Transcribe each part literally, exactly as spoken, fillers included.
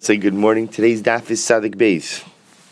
Say good morning. Today's daf is Tzadik Beis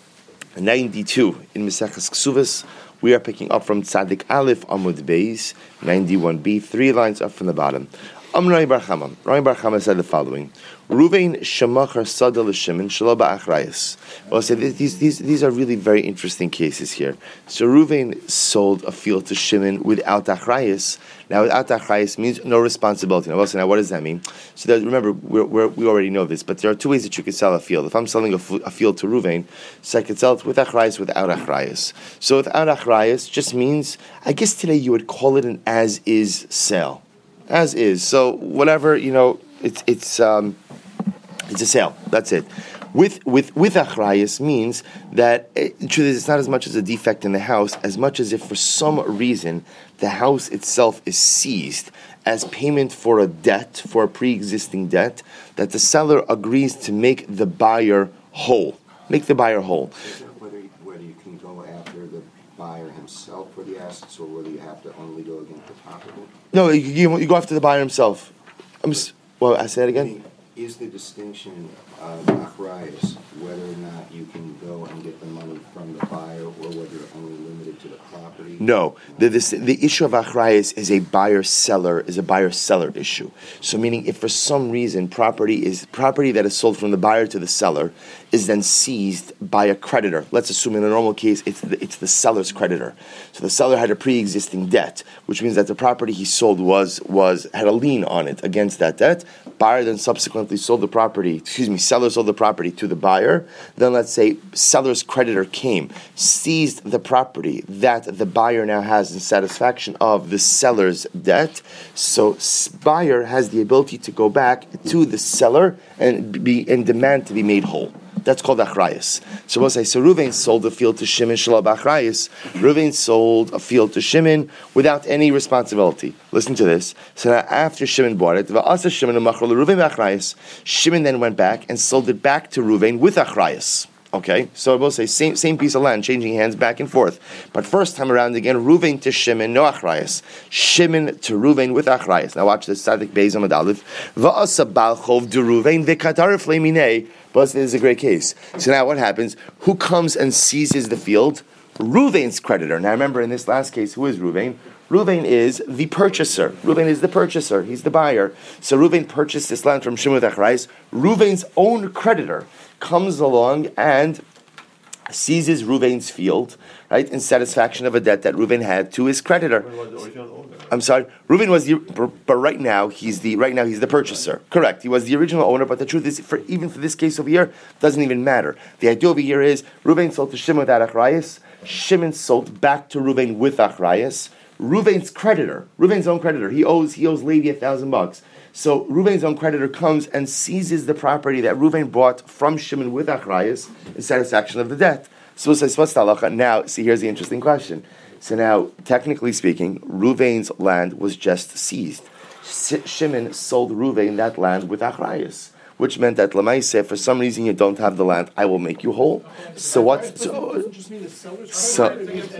ninety-two in Maseches Ksuvos. We are picking up from Tzadik Aleph Amud Beis ninety-one b, three lines up from the bottom. Amr Bar Chama. Rai Bar Chama said the following: Ruvain shemachar sada l'Shimon shelo ba'achrayus. Well, so these these these are really very interesting cases here. So Ruvain sold a field to Shimon without achrayus. Now, without achrayus means no responsibility. Now, well, so now what does that mean? So that, remember, we're, we're, we already know this, but there are two ways that you can sell a field. If I'm selling a, f- a field to Ruvain, so I could sell it with achrayus, without achrayus. So without achrayus just means, I guess today you would call it an as-is sale. As is. So whatever, you know, it's it's um, it's a sale. That's it. With with with achrayus means that it, truth is, it's not as much as a defect in the house as much as if for some reason the house itself is seized as payment for a debt, for a pre-existing debt, that the seller agrees to make the buyer whole. Make the buyer whole. Whether whether you can go after the buyer himself for the assets, or whether you have to only go against the property? No, you, you, you go after the buyer himself. I'm just, well, I say that again. I mean, is the distinction of achrayus whether or not you can go and get the money from the buyer, or whether you're only limited to the property? No, the this, the issue of achrayus is a buyer-seller is a buyer-seller issue. So, meaning, if for some reason property is property that is sold from the buyer to the seller is then seized by a creditor. Let's assume in a normal case it's the, it's the seller's creditor. So the seller had a pre-existing debt, which means that the property he sold was was had a lien on it against that debt. Buyer then subsequently sold the property. Excuse me, seller sold the property to the buyer. Then let's say seller's creditor came, seized the property that the buyer now has in satisfaction of the seller's debt. So buyer has the ability to go back to the seller and be and demand to be made whole. That's called achrayus. So we'll say, so Ruvain sold a field to Shimon shelo b'achrayus. Ruvain sold a field to Shimon without any responsibility. Listen to this. So now after Shimon bought it, v'asa Shimon u'machar l'Ruvain b'achrayus. Shimon then went back and sold it back to Ruvain with achrayus. Okay, so we'll say same same piece of land, changing hands back and forth. But first time around again, Ruvain to Shimon, no achrayus. Shimon to Ruvain with achrayus. Now watch this. Tzadik Beis Amud Aleph. Va'asa bal chov de Ruvain v'katarif leminei. But this is a great case. So now what happens? Who comes and seizes the field? Ruvain's creditor. Now remember, in this last case, who is Ruvain? Ruvain is the purchaser. Ruvain is the purchaser. He's the buyer. So Ruvain purchased this land from Shimon with achrayus. Ruvain's own creditor comes along and seizes Ruvain's field, right, in satisfaction of a debt that Ruvain had to his creditor. I'm sorry, Ruvain was the, but right now he's the right now he's the purchaser. Correct, he was the original owner. But the truth is, for even for this case over here, doesn't even matter. The idea over here is Ruvain sold to Shimon without achrayus. Shimon sold back to Ruvain with achrayus. Ruvain's creditor, Ruvain's own creditor, he owes he owes Levi a thousand bucks. So Ruvain's own creditor comes and seizes the property that Ruvain bought from Shimon with achrayus in satisfaction of the debt. So what's the halacha? Now, see, here's the interesting question. So now, technically speaking, Ruvain's land was just seized. Shimon sold Ruvain that land with achrayus, which meant that Lamaiseh, for some reason you don't have the land, I will make you whole. So what? So, so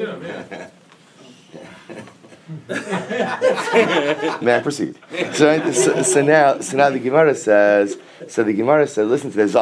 may I proceed? So, so, so now, so now the Gemara says. So the Gemara says, listen to this.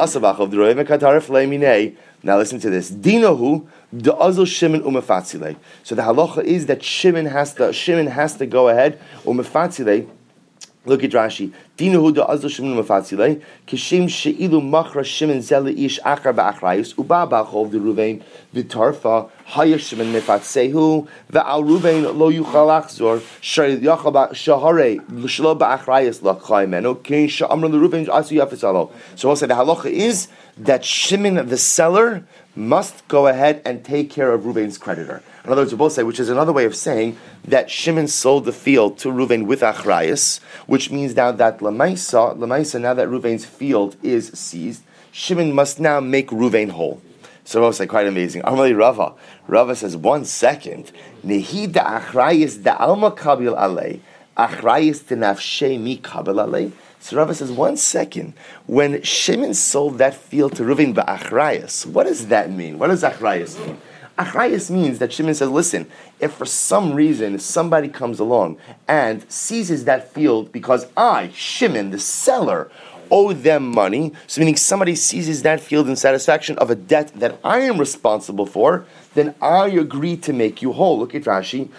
Now listen to this. Dinohu the azul Shimon umefatzile. So the halacha is that Shimon has to Shimon has to go ahead umefatzile. Look at Rashi. Dinahu da azul Shimon umefatzile. Kishim sheilu machra Shimon zeli ish achar ba'achrayus uba ba'chol de Ruvain v'tarfa haya Shimon mefatzehu ve'al Ruvain lo yuchal achzor shari yachal shahare shlo ba'achrayus lachai meno kein sha'amr l'Ruvain asu yafisalo. So we'll say the halacha is that Shimon, the seller, must go ahead and take care of Ruvain's creditor. In other words, we both say, which is another way of saying that Shimon sold the field to Ruvain with achrayus, which means now that Lamaisa, Lamaisa, now that Ruvain's field is seized, Shimon must now make Ruvain whole. So we'll say, quite amazing. Amalei Rava. Rava says, one second. Nehi da achrayus da alma kabil alei. Achrayus da nafshei mi kabil alei. So Rava says, one second. When Shimon sold that field to Ruvain ba'achrayus, what does that mean? What does achrayus mean? Achrayus means that Shimon says, listen, if for some reason somebody comes along and seizes that field because I, Shimon, the seller, owe them money, so meaning somebody seizes that field in satisfaction of a debt that I am responsible for, then I agree to make you whole. Look at Rashi.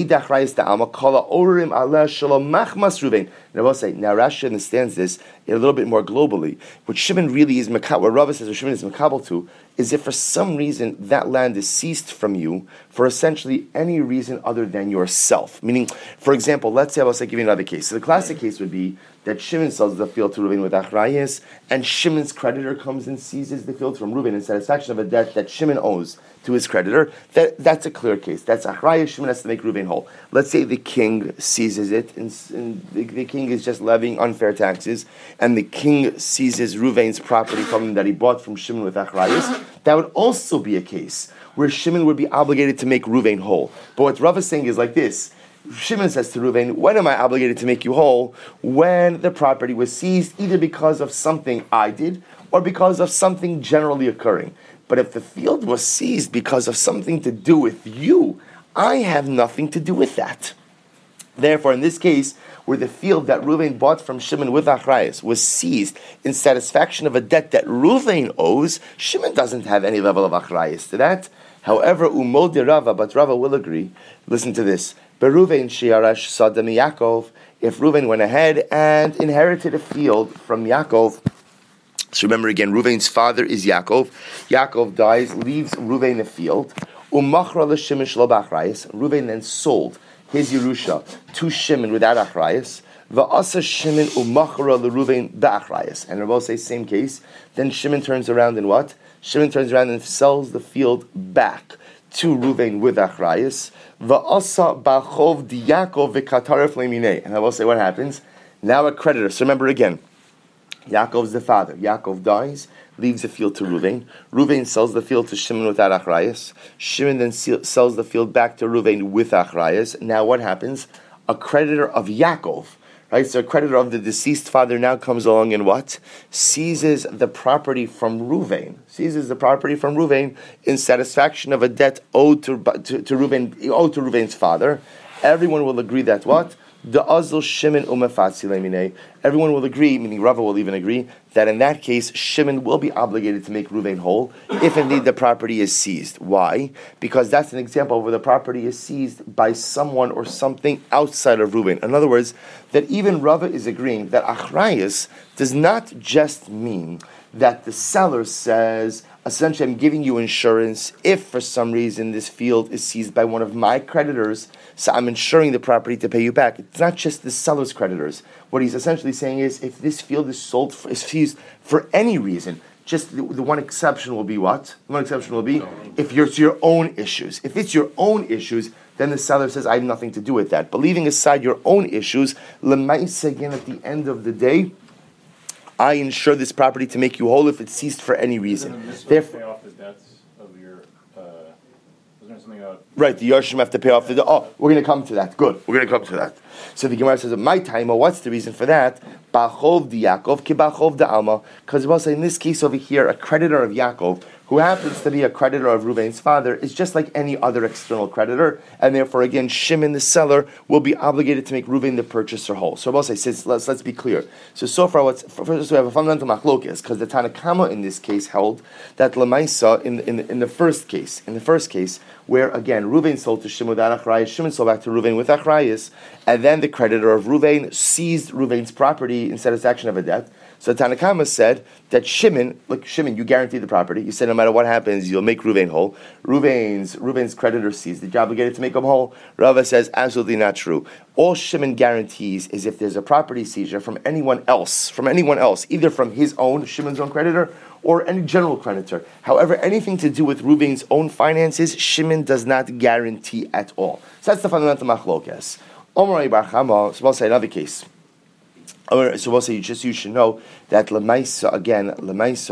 Now, I will say, now Rashi understands this a little bit more globally. What Shimon really is, what Rava says, what Shimon is makabel to, is if for some reason that land is seized from you for essentially any reason other than yourself. Meaning, for example, let's say I was like, give you another case. So the classic case would be that Shimon sells the field to Reuven with achrayus, and Shimon's creditor comes and seizes the field from Reuven in satisfaction of a debt that Shimon owes to his creditor. That that's a clear case. That's achrayus. Shimon has to make Reuven whole. Let's say the king seizes it, and, and the, the king is just levying unfair taxes, and the king seizes Reuven's property from him that he bought from Shimon with achrayus. That would also be a case where Shimon would be obligated to make Reuven whole. But what Rav is saying is like this. Shimon says to Reuven, when am I obligated to make you whole? When the property was seized, either because of something I did or because of something generally occurring. But if the field was seized because of something to do with you, I have nothing to do with that. Therefore, in this case, where the field that Reuven bought from Shimon with achrayus was seized in satisfaction of a debt that Reuven owes, Shimon doesn't have any level of achrayus to that. However, Umod de Rava, but Rava will agree. Listen to this. Beruven shiarash sadam Yaakov. If Reuven went ahead and inherited a field from Yaakov, so remember again, Reuven's father is Yaakov. Yaakov dies, leaves Reuven a field. Umachra l'Shimon shlo b'achrayus. Reuven then sold his Yerusha to Shimon without achrayus. Va'asa Shimon umachra l'Reuven b'achrayus. And Rabbi says same case. Then Shimon turns around and what? Shimon turns around and sells the field back to Reuven with achrayus. Va'asa ba'chov di Yaakov v'kataref leminei. And I will say what happens. Now a creditor. So remember again, Yaakov's the father. Yaakov dies, leaves the field to Reuven. Reuven sells the field to Shimon without achrayus. Shimon then sells the field back to Reuven with achrayus. Now what happens? A creditor of Yaakov, right? So a creditor of the deceased father now comes along and what? Seizes the property from Reuven. Seizes the property from Reuven in satisfaction of a debt owed to, to, to Reuven, owed to Reuven's father. Everyone will agree that what? The Azul Shimon umefatzi leminei. Everyone will agree, meaning Rava will even agree, that in that case, Shimon will be obligated to make Reuven whole, if indeed the property is seized. Why? Because that's an example where the property is seized by someone or something outside of Reuven. In other words, that even Rava is agreeing that achrayus does not just mean that the seller says, essentially, I'm giving you insurance if for some reason this field is seized by one of my creditors, so I'm insuring the property to pay you back. It's not just the seller's creditors. What he's essentially saying is, if this field is sold, for, is seized for any reason, just the, the one exception will be what? The one exception will be if you're, it's your own issues. If it's your own issues, then the seller says, I have nothing to do with that. But leaving aside your own issues, l'maisa, again, at the end of the day, I insure this property to make you whole if it's seized for any reason. Therefore, pay off the debts of your. Uh, wasn't there something about? Right, the Yarshim have to pay off the debt. Oh, we're going to come to that. Good, we're going to come to that. So the Gemara says, my time, what's the reason for that? Bachov di Yaakov ki bachov da Alma. Because we'll say in this case over here, a creditor of Yaakov, who happens to be a creditor of Reuven's father, is just like any other external creditor, and therefore, again, Shimon, the seller, will be obligated to make Reuven the purchaser whole. So, we'll say, since, let's, let's be clear. So, so far, what's, first we have a fundamental machlokes, because the Tanakama in this case held that Lamaisa, in, in, in the first case, in the first case, where, again, Reuven sold to Shimon without achrayus, Shimon sold back to Reuven with achrayus, and then the creditor of Reuven seized Reuven's property in satisfaction of a debt. So Tanakama said that Shimon, look, Shimon, you guarantee the property. You said no matter what happens, you'll make Reuven whole. Reuven's Reuven's creditor seized. Did you obligated to make him whole? Rava says absolutely not true. All Shimon guarantees is if there's a property seizure from anyone else, from anyone else, either from his own, Shimon's own creditor, or any general creditor. However, anything to do with Reuven's own finances, Shimon does not guarantee at all. So that's the fundamental machlokes. Omar Bar Chama, so we'll say another case. So we'll say, just you should know that Lamaisa, again, Lamaisa,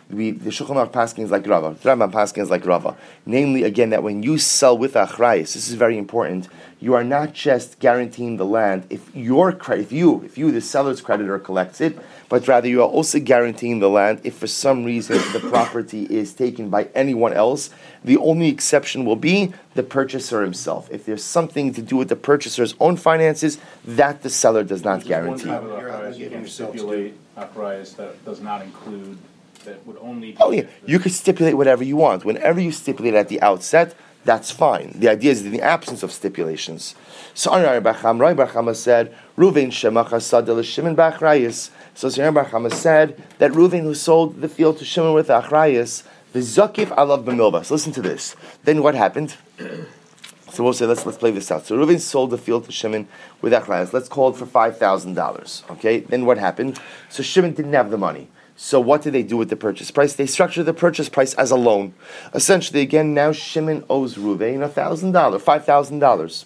we the Shulchan Aruch Paskin is like Rava. The Rambam Paskin is like Rava. Namely, again, that when you sell with achrayus, this is very important. You are not just guaranteeing the land if your if you if you the seller's creditor collects it, but rather you are also guaranteeing the land if for some reason the property is taken by anyone else. The only exception will be the purchaser himself. If there's something to do with the purchaser's own finances, that the seller does not guarantee. One type of achrayus, you can stipulate achrayus that does not include, that would only... Oh yeah, you could stipulate whatever you want. Whenever you stipulate at the outset, that's fine. The idea is in the absence of stipulations. So Aaron Bar Chama said, Ruvain shemachar sadeh l'Shimon b'achrayus. So Aaron Bar Chama said that Ruvain, who sold the field to Shimon with achrayus, the zakif alav b'milva. So listen to this. Then what happened? So we'll say, let's let's play this out. So Reuven sold the field to Shimon with achrayus. Let's call it for five thousand dollars. Okay. Then what happened? So Shimon didn't have the money. So what did they do with the purchase price? They structured the purchase price as a loan. Essentially, again, now Shimon owes Reuven a thousand dollars, five thousand dollars.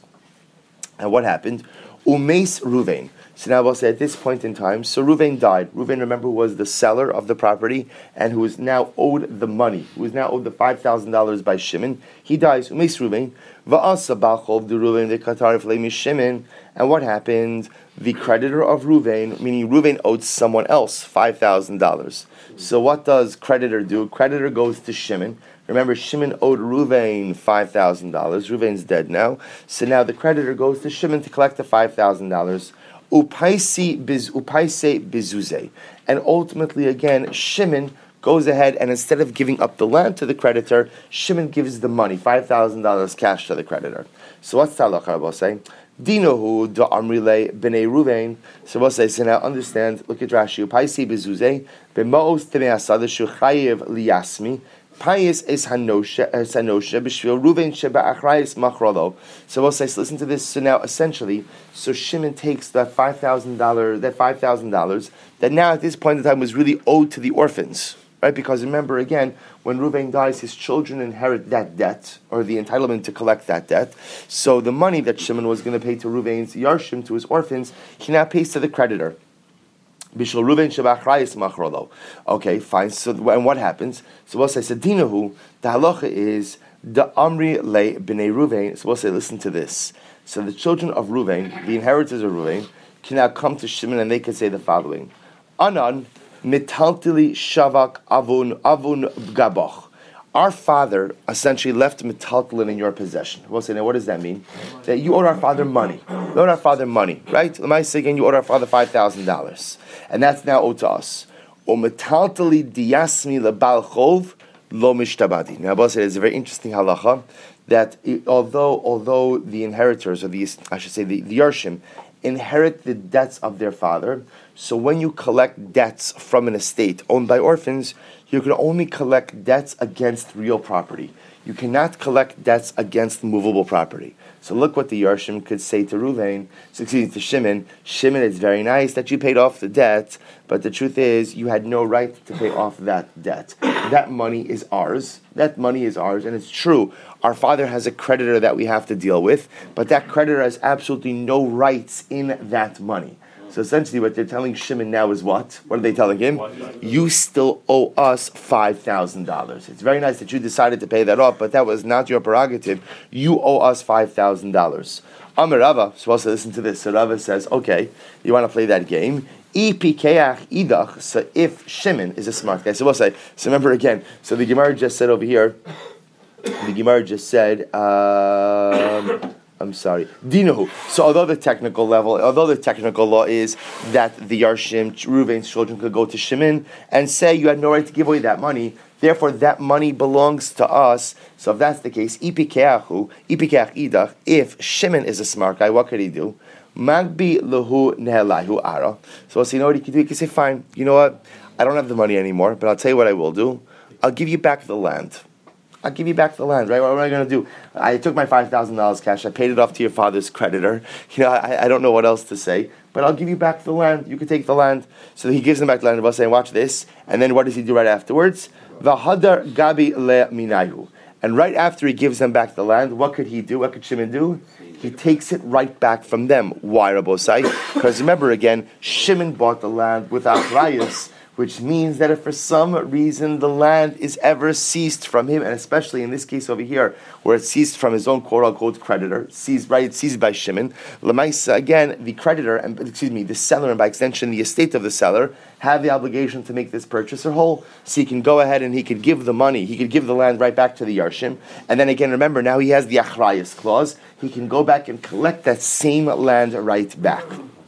And what happened? Umeis Reuven. So now we'll say at this point in time, so Reuven died. Reuven, remember, was the seller of the property and who is now owed the money, who is now owed the five thousand dollars by Shimon. He dies. Umeis Reuven. Va'asa ba'chov de Reuven de Katar Flemi Shimon. And what happened? The creditor of Reuven, meaning Reuven owed someone else five thousand dollars. So what does creditor do? Creditor goes to Shimon. Remember, Shimon owed Reuven five thousand dollars. Reuven's dead now. So now the creditor goes to Shimon to collect the five thousand dollars. Upaisi biz upaise bizuze. And ultimately, again, Shimon goes ahead and instead of giving up the land to the creditor, Shimon gives the money, five thousand dollars cash to the creditor. So what's Talach Rabbi saying? Dinohu da amrile b'nei Ruvain. So we'll say, so now understand, look at Rashi. Upaisi bizuze, b'ma'os temei asadashu chayev liyasmi. Payis is hanosha hanosha b'shvil Ruvain sheba achrayis machrolo. So we'll say, so listen to this. So now, essentially, so Shimon takes that five thousand dollars, that five thousand dollars that now at this point in time was really owed to the orphans, right? Because remember again, when Ruvain dies, his children inherit that debt or the entitlement to collect that debt. So the money that Shimon was going to pay to Ruvain's yarshim, to his orphans, he now pays to the creditor. Bishul Ruvain shebachrayis machrolo. Okay, fine. So and what happens? So we'll say Sadinahu. The halacha is the Amri le b'nei Ruvain. So we'll say, listen to this. So the children of Ruvain, the inheritors of Ruvain, can now come to Shimon and they can say the following: Anan mitaltili shavak avun avun gaboch. Our father essentially left metaltalin in your possession. We'll say, now what does that mean? That you owed our father money. You owed our father money, right? Let me say again, you owed our father five thousand dollars. And that's now owed to us. O metaltali diyasmi lebal chov lo mishtabadi. Now, Abba said it's a very interesting halacha that it, although although the inheritors, or these, I should say, the, the Yarshim, inherit the debts of their father, so when you collect debts from an estate owned by orphans, you can only collect debts against real property. You cannot collect debts against movable property. So look what the Yarshim could say to Ruvain, succeeding to Shimon. Shimon, it's very nice that you paid off the debt, but the truth is you had no right to pay off that debt. That money is ours. That money is ours, and it's true. Our father has a creditor that we have to deal with, but that creditor has absolutely no rights in that money. So essentially what they're telling Shimon now is what? What are they telling him? You still owe us five thousand dollars. It's very nice that you decided to pay that off, but that was not your prerogative. You owe us five thousand dollars. Amar Rava, supposed to listen to this. So Rava says, okay, you want to play that game? idach. So if Shimon is a smart guy, so we'll say, so remember again, so the Gemara just said over here, the Gemara just said, um, I'm sorry, Dinahu. So although the technical level, although the technical law is that the Yarshim, Reuven's children could go to Shimon and say you had no right to give away that money, therefore that money belongs to us. So if that's the case, Ipikeachu, Ipikeach idach, if Shimon is a smart guy, what could he do? Magbi lahu nehelahu ara. So you know what he can do? He can say, fine, you know what? I don't have the money anymore, but I'll tell you what I will do. I'll give you back the land. I'll give you back the land, right? What am I going to do? I took my five thousand dollars cash. I paid it off to your father's creditor. You know, I, I don't know what else to say, but I'll give you back the land. You can take the land. So he gives them back the land. And saying, watch this. And then what does he do right afterwards? V'hadar gabi le minayu. And right after he gives them back the land, what could he do? What could Shimon do? He takes it right back from them. Why, Rabbosai? Because remember again, Shimon bought the land with achrayus, which means that if for some reason the land is ever ceased from him, and especially in this case over here, where it's ceased from his own quote-unquote creditor, seized, right, it's seized by Shimon, Lamaisa, again, the creditor, and excuse me, the seller, and by extension the estate of the seller, have the obligation to make this purchaser whole. So he can go ahead and he could give the money, he could give the land right back to the Yarshim, and then again, remember, now he has the Achrayas clause, he can go back and collect that same land right back.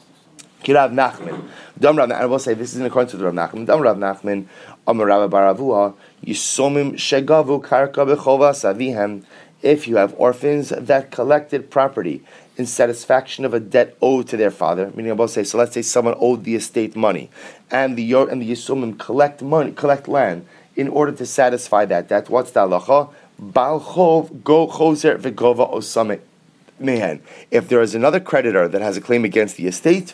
Kirav Nachman. Dam Rav, I will say this is in accordance with Rav Nachman. Dam Rav Nachman, Amar Rav Baravua, Yisomim Shegavu Karka Bechova Savihem. If you have orphans that collected property in satisfaction of a debt owed to their father, meaning I will say, so let's say someone owed the estate money, and the and the Yisomim collect money, collect land in order to satisfy that debt. What's the halacha? Bal Chov Go Choser V'Gova Osame Mehen. If there is another creditor that has a claim against the estate,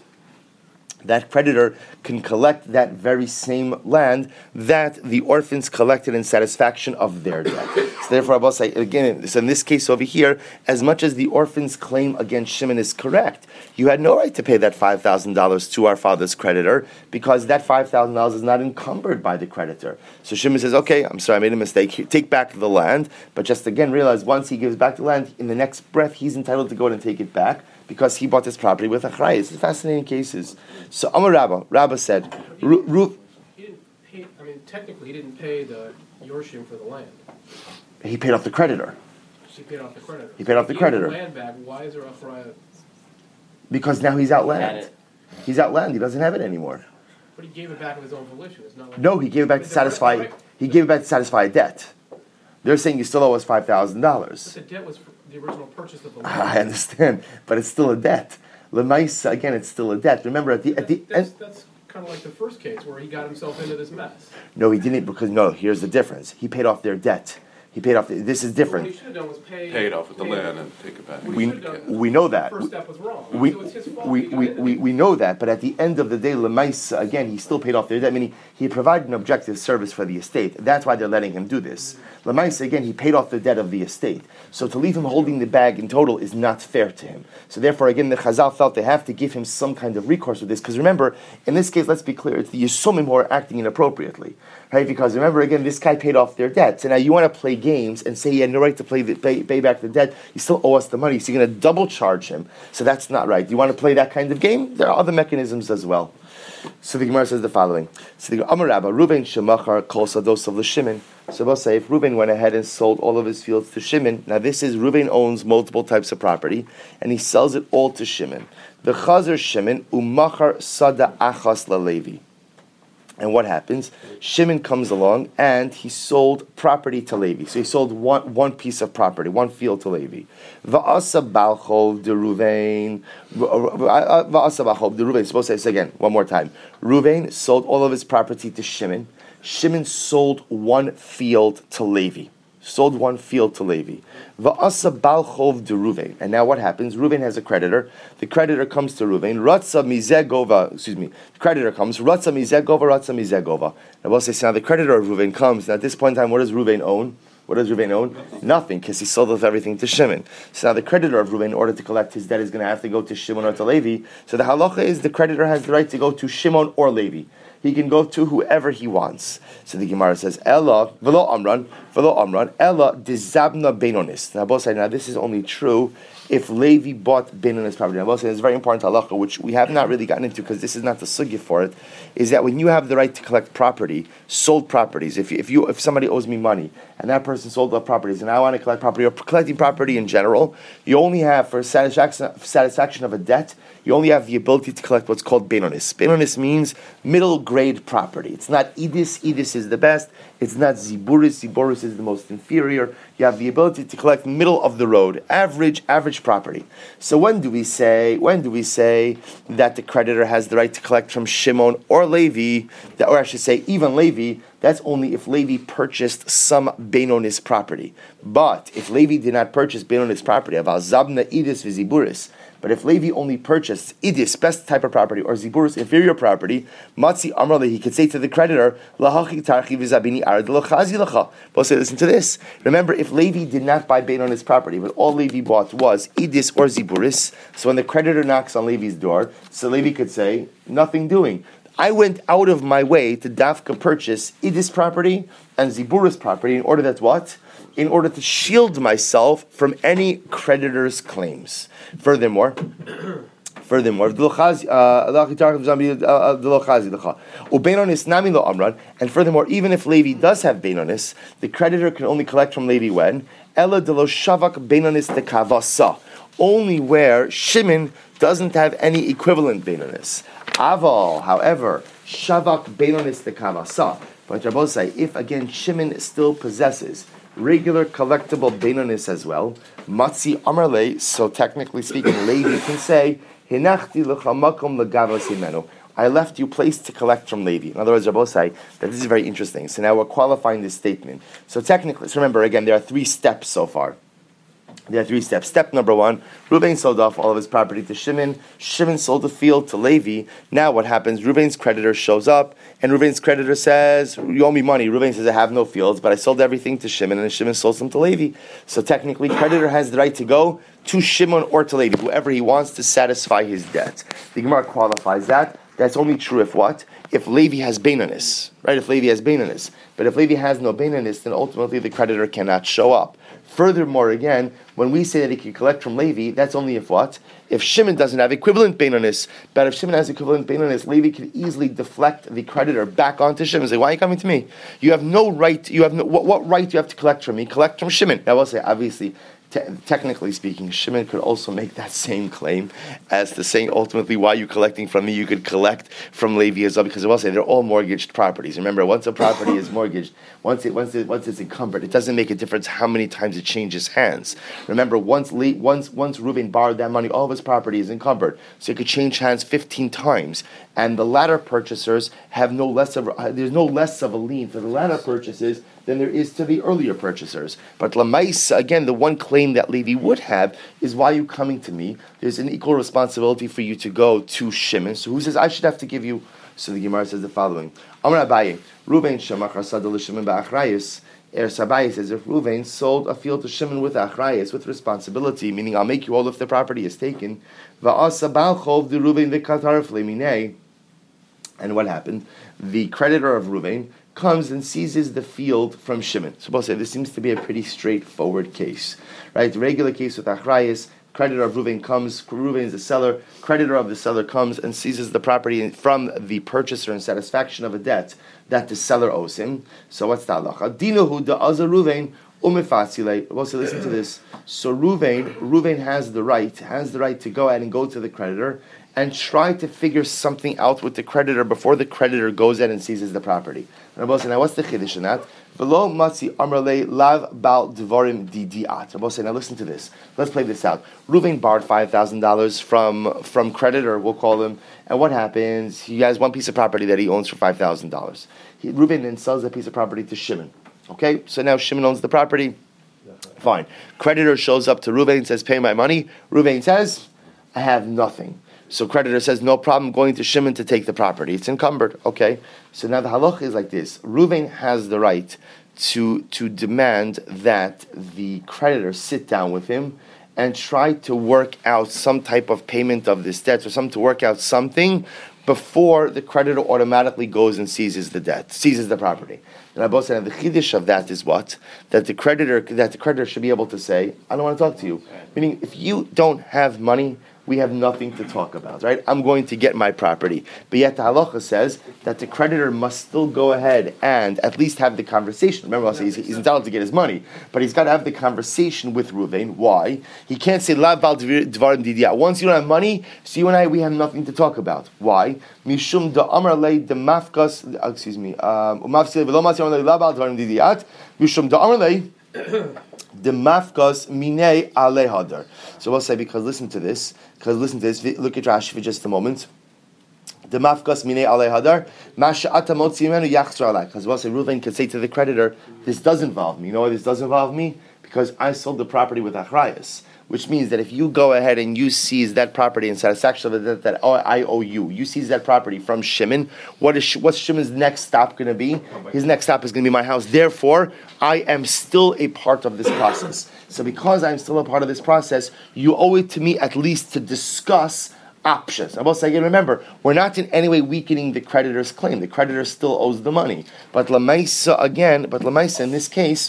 that creditor can collect that very same land that the orphans collected in satisfaction of their debt. So therefore, I will say, again, so in this case over here, as much as the orphan's claim against Shimon is correct, you had no right to pay that five thousand dollars to our father's creditor because that five thousand dollars is not encumbered by the creditor. So Shimon says, okay, I'm sorry, I made a mistake. Take back the land, but just again realize once he gives back the land, in the next breath, he's entitled to go and take it back, because he bought his property with achrayis. It's fascinating cases. So Amar Rabba, Rabba said, Ru, Ru, he didn't pay, I mean, technically he didn't pay the Yorshim for the land. he paid off the creditor. He paid off the creditor. He paid off the He creditor. gave the land back. Why is there achrayah? Because now he's out land. He's out land. He doesn't have it anymore. But he gave it back of his own volition. It's not like No, he gave it back to satisfy. He gave it back to satisfy a debt. They're saying you still owe us five thousand But dollars. the debt was for the original purchase of the land. I understand, but it's still a debt. Lemaisa, again, it's still a debt. Remember, at the at the that's, end. that's kind of like the first case where he got himself into this mess. No, he didn't, because no. Here's the difference. He paid off their debt. He paid off. The, this is What different. he should have done was pay. Pay it off with the pay- land and take it back. what he We should have done- we know that. The first step was wrong. We, so it's his fault. we, he got we, into we, it. we know that, but at the end of the day, Lemais, again, he still paid off their debt, meaning he provided an objective service for the estate. That's why they're letting him do this. Lemais, again, he paid off the debt of the estate. So to leave him holding the bag in total is not fair to him. So therefore, again, the Chazal felt they have to give him some kind of recourse with this, because remember, in this case, let's be clear, it's the Yisumim who are acting inappropriately. Right? Because remember, again, this guy paid off their debt. So now you want to play games and say he had no right to play the, pay, pay back the debt. You still owe us the money. So you're going to double charge him. So that's not right. You want to play that kind of game? There are other mechanisms as well. So the Gemara says the following. So the Amar Rabba, Reuven shemachar kol sados of Shimon. So we'll say if Reuven went ahead and sold all of his fields to Shimon, now this is Reuven owns multiple types of property, and he sells it all to Shimon. The chazer Shimon umachar sada achas lalevi. And what happens? Shimon comes along and he sold property to Levi. So he sold one, one piece of property, one field to Levi. Va'asa balchov de Ruvain. Va'asa balchov de Ruvain. Supposed to say this again, one more time. Ruvain sold all of his property to Shimon. Shimon sold one field to Levi. Sold one field to Levi. Va'asa balchov de Ruvain. And now what happens? Ruvain has a creditor. The creditor comes to Ruvain. Ratza mizegova. Excuse me. The creditor comes. Ratza mizegova. Ratza mizegova. I will say, so now the creditor of Ruvain comes. Now at this point in time, what does Ruvain own? What does Ruvain own? Nothing, because he sold off everything to Shimon. So now the creditor of Ruvain, in order to collect his debt, is going to have to go to Shimon or to Levi. So the halacha is the creditor has the right to go to Shimon or Levi. He can go to whoever he wants. So the Gemara says, Ella, velo amran, velo amran, Ella dizabna benonis. Now both say, now this is only true if Levi bought benonis property. Now both say, it's very important halacha, which we have not really gotten into because this is not the sugya for it, is that when you have the right to collect property, sold properties, if you, if you if somebody owes me money and that person sold off properties and I want to collect property or collecting property in general, you only have, for satisfaction, satisfaction of a debt, you only have the ability to collect what's called benonis. Benonis means middle grade property. It's not idis. Idis is the best. It's not ziburis. Ziburis is the most inferior. You have the ability to collect middle of the road, average, average property. So when do we say, when do we say that the creditor has the right to collect from Shimon or Levi, that, or I should say even Levi? That's only if Levi purchased some benonis property. But if Levi did not purchase benonis property, aval zabna idis v'ziburis, but if Levi only purchased idis, best type of property, or ziburus, inferior property, matzi amrale, he could say to the creditor, lahachi tarchi v'zabini arad l'chazi l'cha. But say, listen to this. Remember, if Levi did not buy bain on his property, but all Levi bought was idis or ziburis, so when the creditor knocks on Levi's door, so Levi could say, nothing doing. I went out of my way to dafka purchase Idis property and Ziburus property in order that what? In order to shield myself from any creditor's claims. Furthermore, Furthermore, and furthermore, even if Levi does have Beinonis, the creditor can only collect from Levi when only where Shimon doesn't have any equivalent Beinonis. Aval, however, Shavak Beinonis the Kavasa. But Rabbi say, if again Shimon still possesses regular collectible Beinonis as well, Matzi Amarle, so technically speaking, Levi can say, I left you place to collect from Levi. In other words, Rabbi say that this is very interesting. So now we're qualifying this statement. So technically, so remember again, there are three steps so far. There are three steps. Step number one, Reuven sold off all of his property to Shimon. Shimon sold the field to Levi. Now what happens? Reuven's creditor shows up, and Reuven's creditor says, you owe me money. Reuven says, I have no fields, but I sold everything to Shimon, and Shimon sold them to Levi. So technically, creditor has the right to go to Shimon or to Levi, whoever he wants to satisfy his debt. The Gemara qualifies that. That's only true if what? If Levi has Beinonis, right? If Levi has Beinonis. But if Levi has no Beinonis, then ultimately the creditor cannot show up. Furthermore, again, when we say that he can collect from Levi, that's only if what? If Shimon doesn't have equivalent Beinonis. But if Shimon has equivalent Beinonis, Levi can easily deflect the creditor back onto Shimon and say, why are you coming to me? You have no right, you have no, what, what right do you have to collect from me? Collect from Shimon. Now, I will say, obviously, Te- technically speaking, Shimon could also make that same claim as to saying ultimately, why are you collecting from me? You could collect from Levi as well, because I will say they're all mortgaged properties. Remember, once a property is mortgaged, once it once it once it's encumbered, it doesn't make a difference how many times it changes hands. Remember, once Le- once once Reuven borrowed that money, all of his property is encumbered, so it could change hands fifteen times. And the latter purchasers have no less of uh, there's no less of a lien for the latter purchases than there is to the earlier purchasers. But Lamais, again, the one claim that Levi would have is, why are you coming to me? There's an equal responsibility for you to go to Shimon. So who says I should have to give you? So the Gemara says the following: Amar Abaye, Reuven shamach rasad l'Shimon ba'achrayus. Er Sabai says, if Reuven sold a field to Shimon with achrayus, with responsibility, meaning I'll make you all if the property is taken. Va'asa balchov the Reuven v'katar fleminei. And what happened? The creditor of Reuven comes and seizes the field from Shimon. So we'll say this seems to be a pretty straightforward case, right? The regular case with achrayus, creditor of Reuven comes, Reuven is the seller, creditor of the seller comes and seizes the property from the purchaser in satisfaction of a debt that the seller owes him. So what's the halacha? Dinahu da'azar Reuven umefasile. We'll say, listen to this. So Reuven, Reuven has the right, has the right to go ahead and go to the creditor and try to figure something out with the creditor before the creditor goes in and seizes the property. Rabbi say, now what's the chiddush in that? V'lo matzi amrle lav bal dvarim didiat. Rabbi say, now listen to this. Let's play this out. Reuven borrowed five thousand dollars from from creditor, we'll call him, and what happens? He has one piece of property that he owns for five thousand dollars. Reuven then sells that piece of property to Shimon. Okay, so now Shimon owns the property. Fine. Creditor shows up to Reuven and says, pay my money. Reuven says, I have nothing. So creditor says, no problem going to Shimon to take the property. It's encumbered. Okay. So now the halacha is like this. Reuven has the right to, to demand that the creditor sit down with him and try to work out some type of payment of this debt or some to work out something before the creditor automatically goes and seizes the debt, seizes the property. And I both said the chiddush of that is what? That the creditor that the creditor should be able to say, I don't want to talk to you. Meaning, if you don't have money, we have nothing to talk about, right? I'm going to get my property. But yet the halacha says that the creditor must still go ahead and at least have the conversation. Remember, I'll say he's, he's entitled to get his money, but he's got to have the conversation with Reuven. Why? He can't say, La bal dvarim didia. Once you don't have money, so you and I, we have nothing to talk about. Why? Mishum da amar lei de mafkas, excuse me, umafsil v'lo masiyam lei la bal dvarim didiat, mishum da amar lei the mafkas minei ale hadar. So we'll say, because listen to this, because listen to this, look at Rashi for just a moment. The mafkas minei ale hadar, masha atamot simenu yachzor alai. Because we'll say, Reuven can say to the creditor, this does involve me. You know why this does involve me? Because I sold the property with achrayus. Which means that if you go ahead and you seize that property in satisfaction of that, that oh, I owe you, you seize that property from Shimon, what is what's Shimon's next stop going to be? His next stop is going to be my house. Therefore, I am still a part of this process. So because I'm still a part of this process, you owe it to me at least to discuss options. I will say again, remember, we're not in any way weakening the creditor's claim. The creditor still owes the money. But Lamaisa, again, but Lamaisa in this case,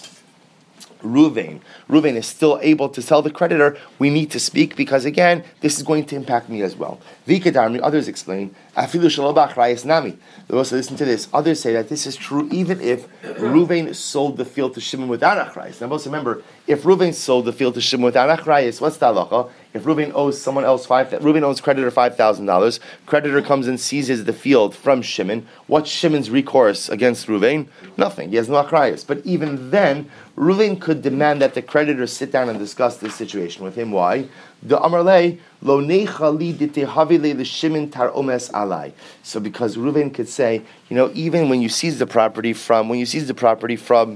Ruvain. Ruvain is still able to tell the creditor, we need to speak because, again, this is going to impact me as well. Vikadarmi, others explain, Afilu shalobach rayas nami. Also listen to this. Others say that this is true even if Ruvain sold the field to Shimon without achrayas. Now, also remember, if Ruvain sold the field to Shimon without achrayas, what's the halacha? If Ruvain owes someone else five, Ruvain owes creditor five thousand dollars. Creditor comes and seizes the field from Shimon. What's Shimon's recourse against Ruvain? Nothing. He has no achrayas. But even then, Ruvain could demand that the creditor sit down and discuss this situation with him. Why? The Amarle lo nechali ditehavile l'Shimon tar omes alai. So because Ruvain could say, you know, even when you seize the property from when you seize the property from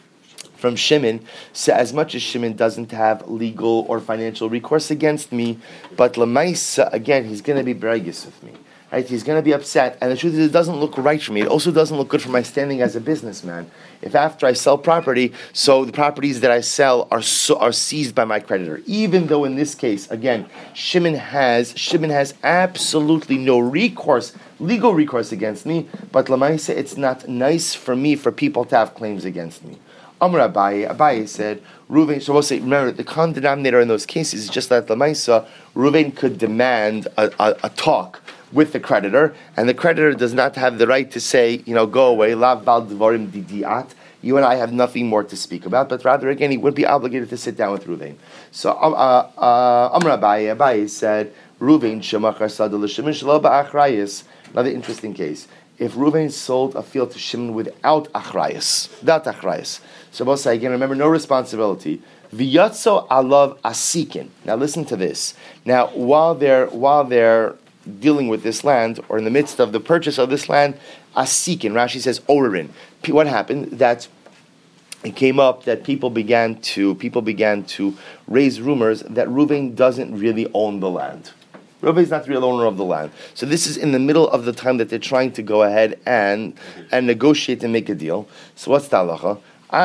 from Shimon, so as much as Shimon doesn't have legal or financial recourse against me, but Lamaisa, again, he's going to be bregis with me. Right? He's going to be upset, and the truth is it doesn't look right for me. It also doesn't look good for my standing as a businessman. If after I sell property, so the properties that I sell are so, are seized by my creditor, even though in this case, again, Shimon has Shimon has absolutely no recourse, legal recourse against me, but Lamaisa, it's not nice for me for people to have claims against me. Amr Abaye, Abaye said, Ruvain, so we'll say, remember, the common denominator in those cases is just that Lamaisa, Ruvain could demand a, a, a talk with the creditor, and the creditor does not have the right to say, you know, go away, lav bal dvarim didiat, you and I have nothing more to speak about, but rather, again, he would be obligated to sit down with Ruvain. So, uh, uh, Amr Abaye, Abaye said, Ruvain, shemachar sadal l'Shimon shelo ba'achrayis, another interesting case. If Ruvain sold a field to Shimon without achrayas, without achrayas, so both say again, remember, no responsibility. V'yatzo alav asikin. Now listen to this. Now while they're while they're dealing with this land, or in the midst of the purchase of this land, asikin. Rashi says orerin. What happened? That it came up that people began to people began to raise rumors that Ruvain doesn't really own the land. Ruvain is not the real owner of the land. So this is in the middle of the time that they're trying to go ahead and and negotiate and make a deal. So what's the halacha?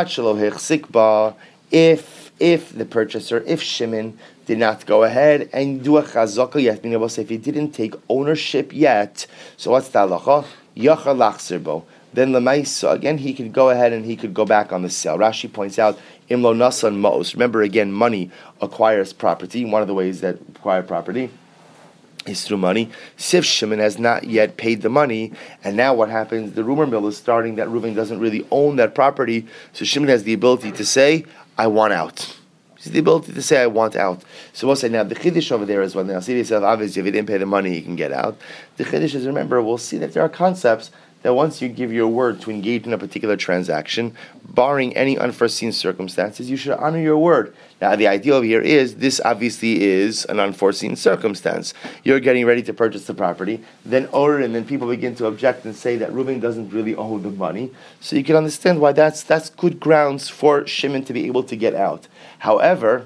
If if the purchaser, if Shimon did not go ahead and do a chazaka yet, being able to say if he didn't take ownership yet, so what's the halacha? Yachar lachzirbo. Then lemaisa, again, he could go ahead and he could go back on the sale. Rashi points out, imlo nasan maos. Remember again, money acquires property. One of the ways that acquire property is through money. Sif Shimon has not yet paid the money, and now what happens? The rumor mill is starting that Ruvain doesn't really own that property, so Shimon has the ability to say, I want out. He has the ability to say, I want out. So we'll say, now the Chiddush over there is when the Asiri says, obviously, if he didn't pay the money, he can get out. The Chiddush is, remember, we'll see that there are concepts that once you give your word to engage in a particular transaction, barring any unforeseen circumstances, you should honor your word. Now, the idea over here is, this obviously is an unforeseen circumstance. You're getting ready to purchase the property, then or and then people begin to object and say that Ruvain doesn't really owe the money. So you can understand why that's that's good grounds for Shimon to be able to get out. However,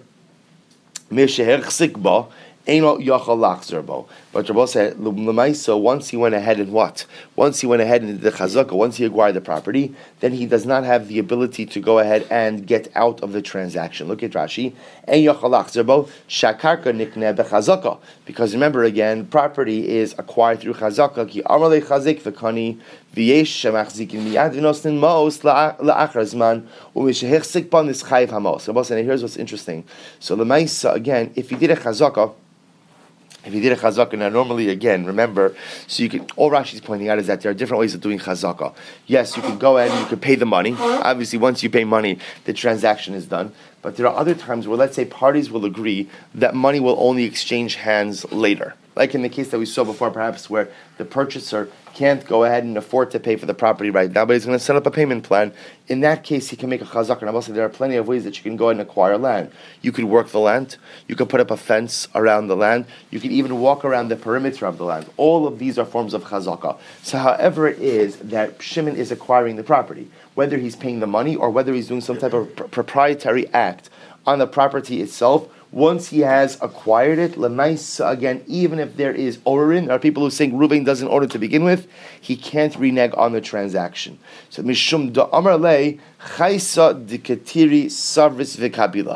but Rabbi said, so once he went ahead and what? Once he went ahead and did the chazaka, once he acquired the property, then he does not have the ability to go ahead and get out of the transaction. Look at Rashi. Because remember again, property is acquired through chazaka. And here's what's interesting. So the again, if he did a chazaka, If you did a chazaka, now normally, again, remember, so you can, all Rashi's pointing out is that there are different ways of doing chazaka. Yes, you could go ahead and you could pay the money. Obviously, once you pay money, the transaction is done. But there are other times where, let's say, parties will agree that money will only exchange hands later. Like in the case that we saw before, perhaps, where the purchaser can't go ahead and afford to pay for the property right now, but he's going to set up a payment plan. In that case, he can make a chazaka. And I will say there are plenty of ways that you can go ahead and acquire land. You could work the land. You could put up a fence around the land. You could even walk around the perimeter of the land. All of these are forms of chazaka. So however it is that Shimon is acquiring the property, whether he's paying the money or whether he's doing some type of pr- proprietary act on the property itself, once he has acquired it, lemaisa, again, even if there is orin, there are people who think Ruvain doesn't own it to begin with, he can't renege on the transaction. So mishum da amar le chaysa dikatiri sarvis v'kabilas.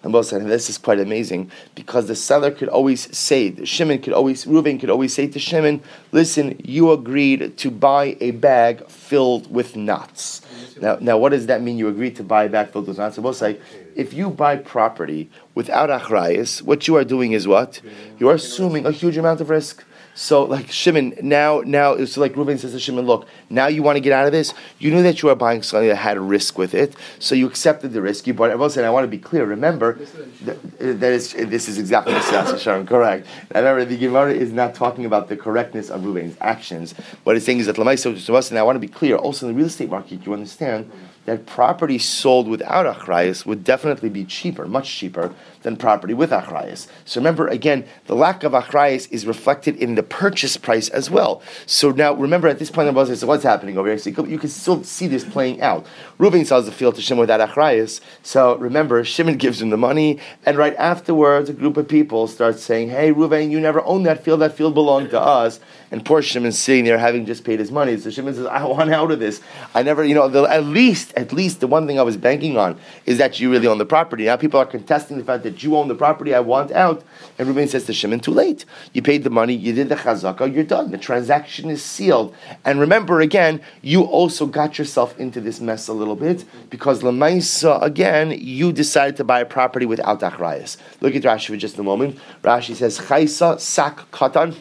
And both said, this is quite amazing, because the seller could always say, Shimon could always, Reuven could always say to Shimon, listen, you agreed to buy a bag filled with nuts. Now, now, what does that mean? You agreed to buy a bag filled with nuts? So both say, if you buy property without achrayus, what you are doing is what? You are assuming a huge amount of risk. So, like Shimon, now, now it's so like Reuven says to Shimon, look, now you want to get out of this. You knew that you were buying something that had a risk with it, so you accepted the risk. You bought it. I said, I want to be clear. Remember, that, that is this is exactly the Siyasa Sharon, correct. And remember, the Gemara is not talking about the correctness of Reuven's actions. What it's saying is that Lamai, and I want to be clear. Also, in the real estate market, you understand that property sold without achrayus would definitely be cheaper, much cheaper than property with achrayus. So remember, again, the lack of achrayus is reflected in the purchase price as well. So now, remember, at this point, in the so what's happening over here? So you can still see this playing out. Reuven sells the field to Shimon without achrayus. So remember, Shimon gives him the money, and right afterwards, a group of people start saying, hey, Reuven, you never owned that field. That field belonged to us. And poor Shimon's sitting there having just paid his money. So Shimon says, I want out of this. I never, you know, the, at least, at least the one thing I was banking on is that you really own the property. Now people are contesting the fact that you own the property. I want out. And Reuven says to Shimon, too late. You paid the money. You did the chazakah. You're done. The transaction is sealed. And remember, again, you also got yourself into this mess a little bit because Lamaisa, again, you decided to buy a property without achrayus. Look at Rashi for just a moment. Rashi says, Chaisa sak katan.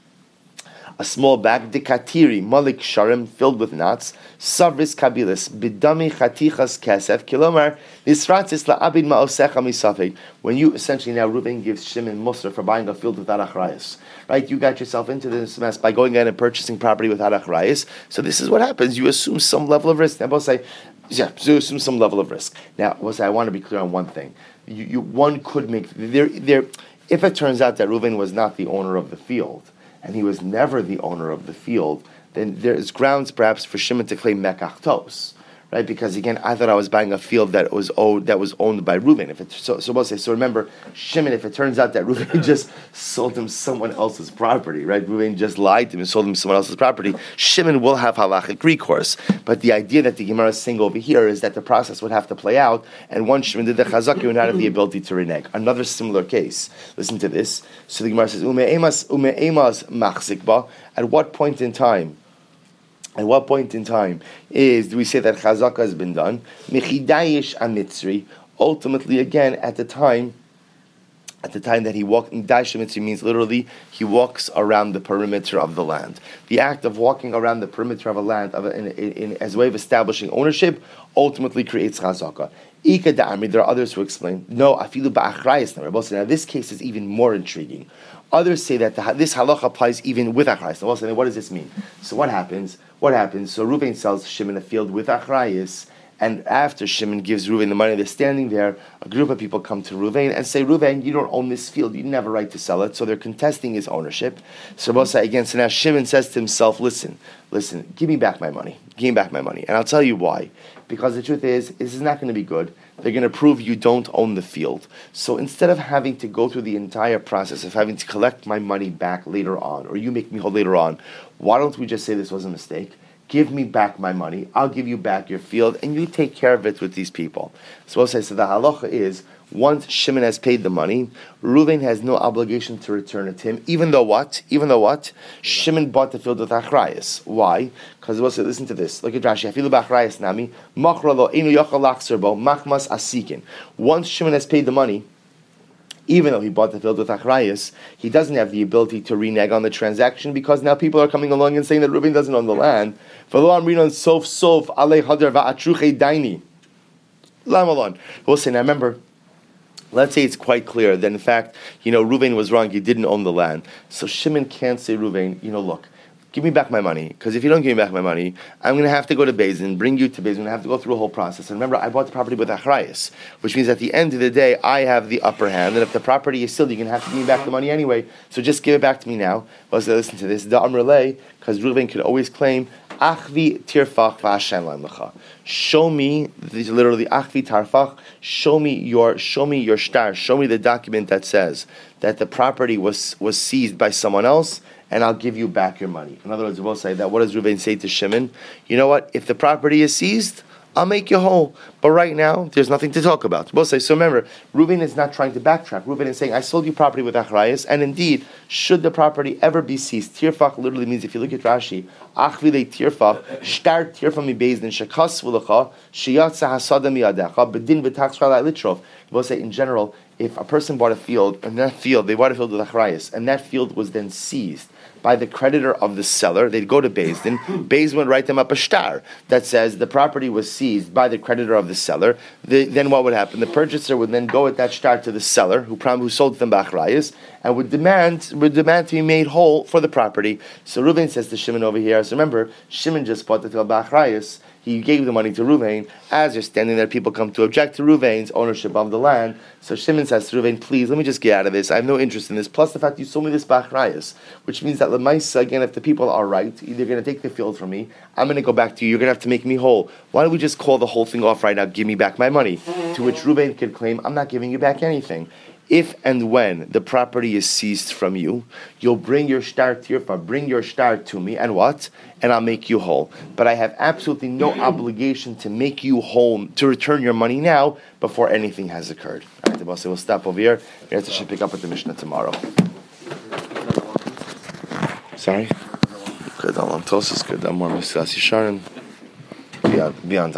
A small bag, dikatiri, malik sharim, filled with nuts, savris kabilis, bidami chatichas kesef, kilomar, nisratzis la'abid ma'osecha misafek. When you, essentially now, Reuven gives Shimon Musar for buying a field without achrayus. Right? You got yourself into this mess by going out and purchasing property without achrayus. So this is what happens. You assume some level of risk. Now, both say, yeah, you assume some level of risk. Now, both say, I want to be clear on one thing. You, you, one could make, there, there, if it turns out that Reuven was not the owner of the field, and he was never the owner of the field, then there's grounds perhaps for Shimon to claim mekachtos, right? Because again, I thought I was buying a field that was owed, that was owned by Reuven. If it so, so, say, so remember, Shimon, if it turns out that Reuven just sold him someone else's property, right? Reuven just lied to him and sold him someone else's property. Shimon will have halachic recourse. But the idea that the Gemara is saying over here is that the process would have to play out, and once Shimon did the chazak, he would not have the ability to renege. Another similar case. Listen to this. So the Gemara says, Ume'emas ume'emas machzik ba. At what point in time? At what point in time is do we say that chazaka has been done? Mechidayish amitzri. Ultimately, again, at the time, at the time that he walked, dayish amitzri means literally he walks around the perimeter of the land. The act of walking around the perimeter of a land, of a, in, in, in, as a way of establishing ownership, ultimately creates chazaka. Ika da'amri. There are others who explain no. Afilu ba'achrayis. Now, this case is even more intriguing. Others say that the, this halacha applies even with achrayis. Now, what does this mean? So what happens? What happens? So Reuven sells Shimon a field with achrayis, and after Shimon gives Reuven the money, they're standing there. A group of people come to Reuven and say, Reuven, you don't own this field. You didn't have a right to sell it. So they're contesting his ownership. So Mosai again, so now Shimon says to himself, listen, listen, give me back my money. Give me back my money. And I'll tell you why. Because the truth is, this is not going to be good. They're going to prove you don't own the field. So instead of having to go through the entire process of having to collect my money back later on, or you make me whole later on, why don't we just say this was a mistake? Give me back my money. I'll give you back your field, and you take care of it with these people. So we'll say, so the halacha is, once Shimon has paid the money, Reuven has no obligation to return it to him, even though what? Even though what? Shimon bought the field with achrayus. Why? Because we'll say, listen to this. Look at Rashi. Afilu b'achrayus nami, machra lo einu yochal lachzer bo, machmas asikin. Once Shimon has paid the money, even though he bought the field with achrayus, he doesn't have the ability to renege on the transaction because now people are coming along and saying that Reuven doesn't own the land. Sof sof alei hadar va'atruche daini. Lamalon. We'll say, now remember, let's say it's quite clear that in fact, you know, Reuven was wrong, he didn't own the land. So Shimon can't say, Reuven, you know, look, give me back my money, because if you don't give me back my money, I'm going to have to go to Beis Din, bring you to Beis Din, I'm going to have to go through a whole process. And remember, I bought the property with achrayus, which means at the end of the day, I have the upper hand, and if the property is sealed, you're going to have to give me back the money anyway, so just give it back to me now. Well, so listen to this, the Amrulay, because Reuven could always claim, Achvi tirfach v'ashen lecha. Show me, literally, Achvi tarfach, show me your, show me your star, show me the document that says that the property was, was seized by someone else, and I'll give you back your money. In other words, we'll say that. What does Reuven say to Shimon? You know what? If the property is seized, I'll make you whole. But right now, there's nothing to talk about. We'll say, so remember, Reuven is not trying to backtrack. Reuven is saying, I sold you property with achrayas, and indeed, should the property ever be seized, tirfach literally means, if you look at Rashi, achvile tirfach, shtar tirfa mi bezdin, shekas v'lecha, shiyatza hasada miyadecha, bedin v'tach shchalai litrov. We'll say, in general, if a person bought a field, and that field, they bought a field with achrayas, and that field was then seized by the creditor of the seller, they'd go to Beis Din. Beis Din would write them up a shtar that says the property was seized by the creditor of the seller. The, then what would happen? The purchaser would then go with that shtar to the seller, who prom, who sold them b'achrayas, and would demand would demand to be made whole for the property. So Reuven says to Shimon over here. So remember, Shimon just bought the field b'achrayas. He gave the money to Reuven. As you're standing there, people come to object to Reuven's ownership of the land. So Shimon says to Reuven, please, let me just get out of this. I have no interest in this. Plus the fact you sold me this b'achrayas, which means that l'maisa, again, if the people are right, either going to take the field from me, I'm going to go back to you, you're going to have to make me whole. Why don't we just call the whole thing off right now, give me back my money? To which Reuven could claim, I'm not giving you back anything. If and when the property is seized from you, you'll bring your shtar tirfa, bring your shtar to me, and what? And I'll make you whole. But I have absolutely no obligation to make you whole, to return your money now, before anything has occurred. All right, the boss will stop over here. We should pick up with the Mishnah tomorrow. Sorry? Good, Alam Tosis, good, Amor Misas Yisharin. Beyond.